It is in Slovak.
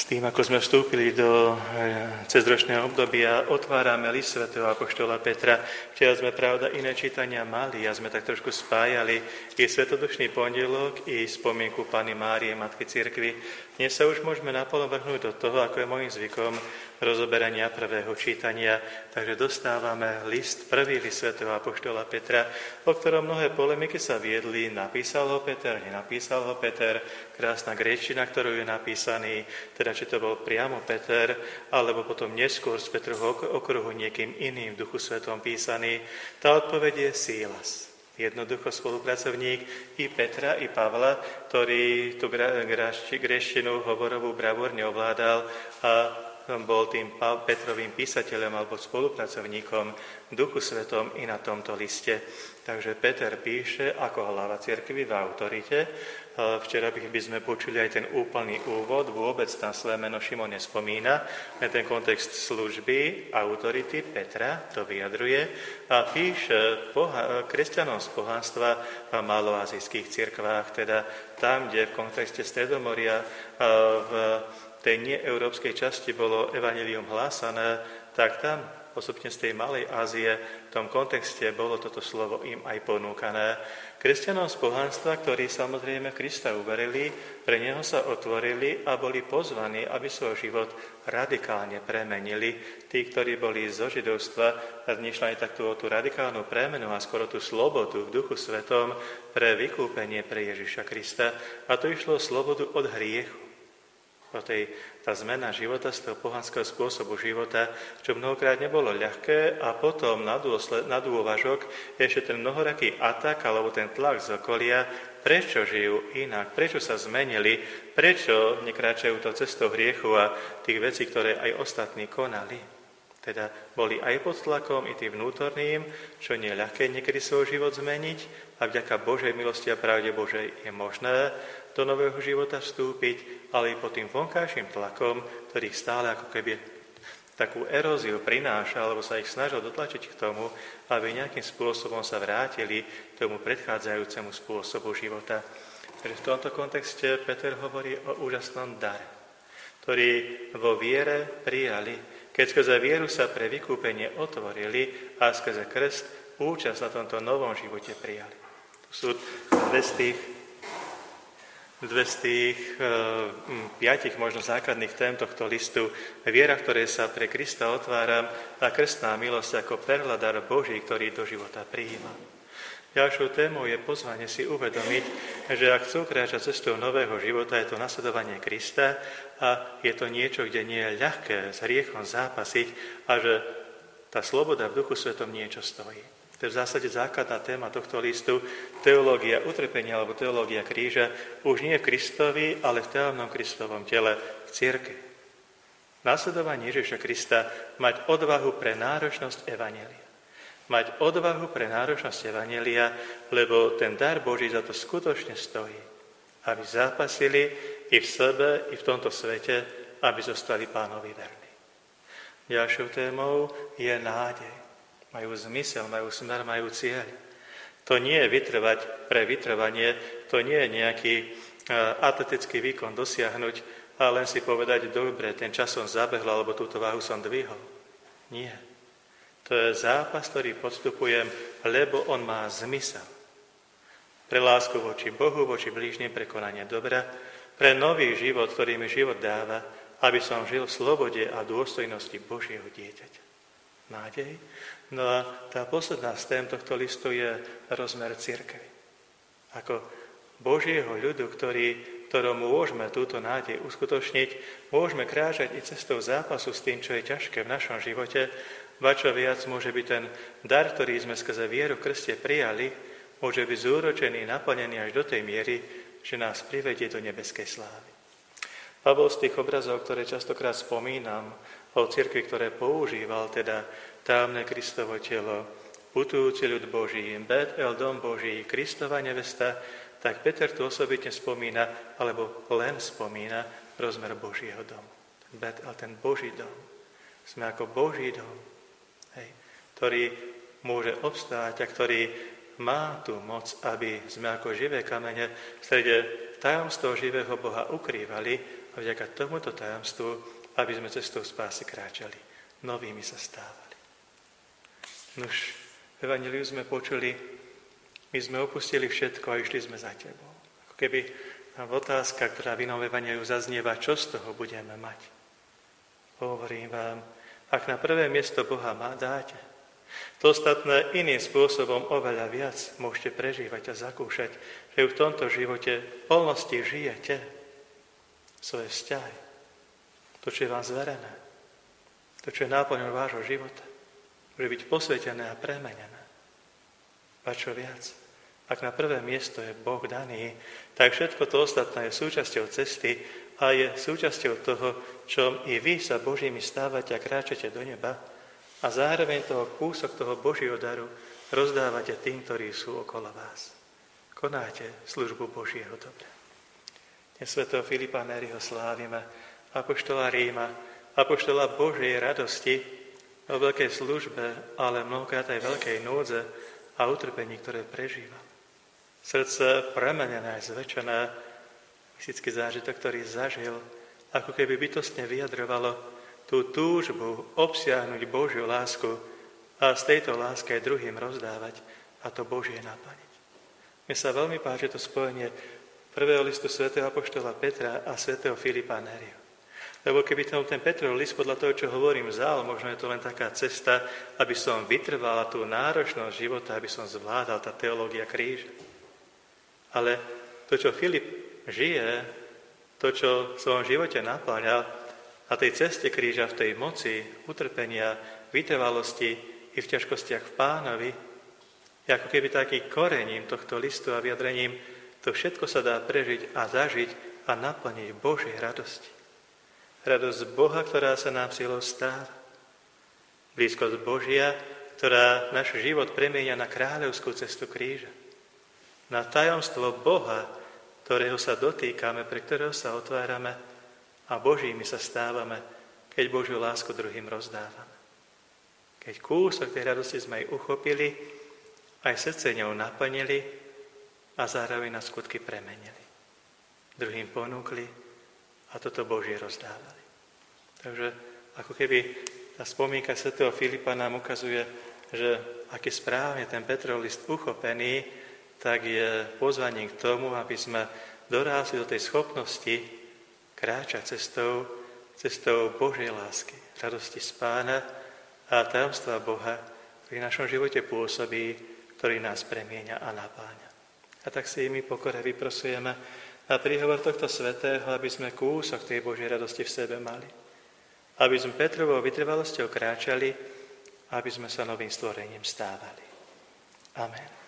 tým, ako sme vstúpili do cezročného obdobia, otvárame list svätého apoštola Petra. Včera sme, pravda, iné čítania mali a sme tak trošku spájali i svetodušný pondelok, i spomienku Panny Márie, Matky cirkvi. Dnes sa už môžeme naplno vrhnúť do toho, ako je môjim zvykom, rozoberania prvého čítania. Takže dostávame prvý list svätého apoštola Petra, o ktorom mnohé polemiky sa viedli. Napísal ho Peter, nenapísal ho Peter, krásna gréčtina, ktorú je napísaný, teda či to bol priamo Peter, alebo potom neskôr z Petrovho okruhu niekým iným v Duchu Svetom písaný. Tá odpoveď je Sílas. Jednoducho spolupracovník i Petra, i Pavla, ktorý tú gréčtinu hovorovú bravúrne ovládal a bol tým Petrovým písateľom alebo spolupracovníkom v Duchu Svetom i na tomto liste. Takže Peter píše ako hlava cirkvi v autorite. Včera by sme počuli aj ten úplný úvod, vôbec tam svoje meno Šimon nespomína, ten kontext služby, autority Petra to vyjadruje a píše kresťanom z pohanstva v maloazijských cirkvách, teda tam, kde v kontexte Stredomoria v tej neeurópskej časti bolo evanjelium hlásané, tak tam, osobne z tej Malej Ázie, v tom kontexte bolo toto slovo im aj ponúkané. Kresťanom z pohanstva, ktorí samozrejme Krista uverili, pre neho sa otvorili a boli pozvaní, aby svoj život radikálne premenili. Tí, ktorí boli zo židovstva, nešla aj takú tú radikálnu premenu a skoro tú slobodu v Duchu Svetom pre vykúpenie pre Ježiša Krista. A to išlo slobodu od hriechu. Tá zmena života z toho pohanského spôsobu života, čo mnohokrát nebolo ľahké a potom na dôvažok ešte ten mnohoraký atak alebo ten tlak z okolia, prečo žijú inak, prečo sa zmenili, prečo nekráčajú to cestou hriechu a tých vecí, ktoré aj ostatní konali. Teda boli aj pod tlakom, i tým vnútorným, čo nie je ľahké niekedy svoj život zmeniť a vďaka Božej milosti a pravde Božej je možné do nového života vstúpiť, ale i pod tým vonkajším tlakom, ktorý stále ako keby takú eróziu prináša, alebo sa ich snažil dotlačiť k tomu, aby nejakým spôsobom sa vrátili k tomu predchádzajúcemu spôsobu života. Takže v tomto kontexte Peter hovorí o úžasnom dare, ktorý vo viere prijali, keď skrze vieru sa pre vykúpenie otvorili a skrze krst účasť na tomto novom živote prijali. Tu sú dve z tých 5 možno základných tém tohto listu. Viera, ktoré sa pre Krista otvára, a krstná milosť ako prehľadár Boží, ktorý do života prijíma. Ďalšou témou je pozvanie si uvedomiť, že ak chcú kráčať cestou nového života, je to nasledovanie Krista a je to niečo, kde nie je ľahké s hriechom zápasiť a že tá sloboda v Duchu Svetom niečo stojí. To je v zásade základná téma tohto listu, teológia utrpenia alebo teológia kríža, už nie v Kristovi, ale v teávnom Kristovom tele, v cirkvi. Nasledovanie Ježiša Krista, mať odvahu pre náročnosť evanjelia. Mať odvahu pre náročnosť evanjelia, lebo ten dar Boží za to skutočne stojí. Aby zápasili i v sebe, i v tomto svete, aby zostali Pánovi verní. Ďalšou témou je nádej. Majú zmysel, majú smer, majú cieľ. To nie je vytrvať pre vytrvanie, to nie je nejaký atletický výkon dosiahnuť a len si povedať, dobre, ten čas som zabehol, alebo túto váhu som dvihol. Nie. To je zápas, ktorý podstupujem, lebo on má zmysel. Pre lásku voči Bohu, voči blížnym, prekonanie dobra, pre nový život, ktorý mi život dáva, aby som žil v slobode a dôstojnosti Božieho dieťaťa. Nádej. No a tá posledná z tém tohto listu je rozmer cirkvi. Ako Božieho ľudu, ktorom môžeme túto nádej uskutočniť, môžeme kráčať i cestou zápasu s tým, čo je ťažké v našom živote, ba čo viac môže byť ten dar, ktorý sme skrze vieru v Kriste prijali, môže byť zúročený, naplnený až do tej miery, že nás privedie do nebeskej slávy. Pavol z tých obrazov, ktoré častokrát spomínam, o cirkvi, ktoré používal, teda támne Kristovo telo, putujúci ľud Boží, Bet-El, dom Boží, Kristova nevesta, tak Peter tu osobitne spomína, alebo len spomína rozmer Božieho domu. Bet-El, ten Boží dom. Sme ako Boží dom, ktorý môže obstáť a ktorý má tú moc, aby sme ako živé kamene v strede tajomstvo živého Boha ukrývali a vďaka tomuto tajomstvu, aby sme cestou spásy kráčali. Novými sa stávali. Nuž, v Evanjeliu sme počuli, my sme opustili všetko a išli sme za tebou. Ako keby otázka, ktorá v inom Evanjeliu zaznieva, čo z toho budeme mať. Hovorím vám, ak na prvé miesto Boha dáte, to ostatné iným spôsobom oveľa viac môžete prežívať a zakúšať, že v tomto živote v plnosti žijete svoje vzťahy. To, čo je vám zverené. To, čo je náplňou vášho života. Môže byť posvetené a premenené. A čo viac? Ak na prvé miesto je Boh daný, tak všetko to ostatné je súčasťou cesty a je súčasťou toho, čo i vy sa Božími stávate a kráčate do neba a zároveň toho kúsok toho Božieho daru rozdávate tým, ktorí sú okolo vás. Konáte službu Božieho dobra. Dnes svätého Filipa Nériho slávime, apoštola Ríma, apoštola Božej radosti o veľkej službe, ale mnohokrát aj veľkej núdze a utrpení, ktoré prežíval. Srdce premenené, zväčšené, mystický zážitok, ktorý zažil, ako keby bytostne vyjadrovalo tú túžbu obsiahnuť Božiu lásku a z tejto lásky aj druhým rozdávať a to Božie naplniť. Mne sa veľmi páči to spojenie prvého listu svätého apoštola Petra a svätého Filipa Nériho. Lebo keby ten Petrov list podľa toho, čo hovorím, vzal, možno je to len taká cesta, aby som vytrvala tú náročnosť života, aby som zvládal tá teológia kríža. Ale to, čo Filip žije, to, čo v svojom živote napáňal, na tej ceste kríža, v tej moci, utrpenia, vytrvalosti i v ťažkostiach v Pánovi, je ako keby taký korením tohto listu a vyjadrením, to všetko sa dá prežiť a zažiť a naplniť Božej radosti. Radosť Boha, ktorá sa nám silou stáva. Blízkosť Božia, ktorá náš život premieňa na kráľovskú cestu kríža. Na tajomstvo Boha, ktorého sa dotýkame, pre ktorého sa otvárame a Božími sa stávame, keď Božiu lásku druhým rozdávame. Keď kúsok tej radosti sme jej uchopili, aj srdce ňou naplnili a zároveň na skutky premenili. Druhým ponúkli a toto Božie rozdávali. Takže ako keby tá spomienka svätého Filipa nám ukazuje, že aký správne ten Petrov list uchopený, tak je pozvaním k tomu, aby sme dorásli do tej schopnosti kráčať cestou Božej lásky, radosti z Pána a tajomstva Boha, ktorý v našom živote pôsobí, ktorý nás premieňa a napáňa. A tak si my pokore vyprosujeme na príhovor tohto svätého, aby sme kúsok tej Božej radosti v sebe mali. Aby sme Petrovou vytrvalosťou kráčali, aby sme sa novým stvorením stávali. Amen.